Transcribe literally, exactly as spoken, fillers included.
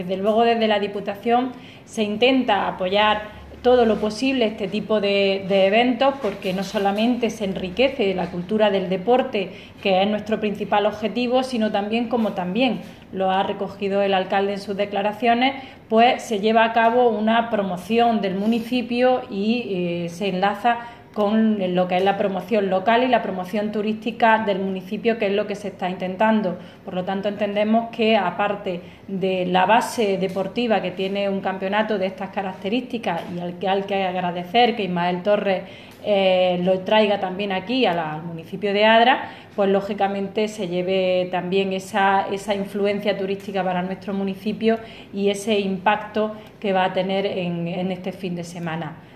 Desde luego, desde la Diputación se intenta apoyar todo lo posible este tipo de, de eventos, porque no solamente se enriquece la cultura del deporte, que es nuestro principal objetivo, sino también, como también lo ha recogido el alcalde en sus declaraciones, pues se lleva a cabo una promoción del municipio y eh, se enlaza con lo que es la promoción local y la promoción turística del municipio, que es lo que se está intentando. Por lo tanto, entendemos que, aparte de la base deportiva que tiene un campeonato de estas características, y al que hay que agradecer que Ismael Torres eh, lo traiga también aquí a la, al municipio de Adra, pues lógicamente se lleve también esa, esa influencia turística para nuestro municipio y ese impacto que va a tener en, en este fin de semana.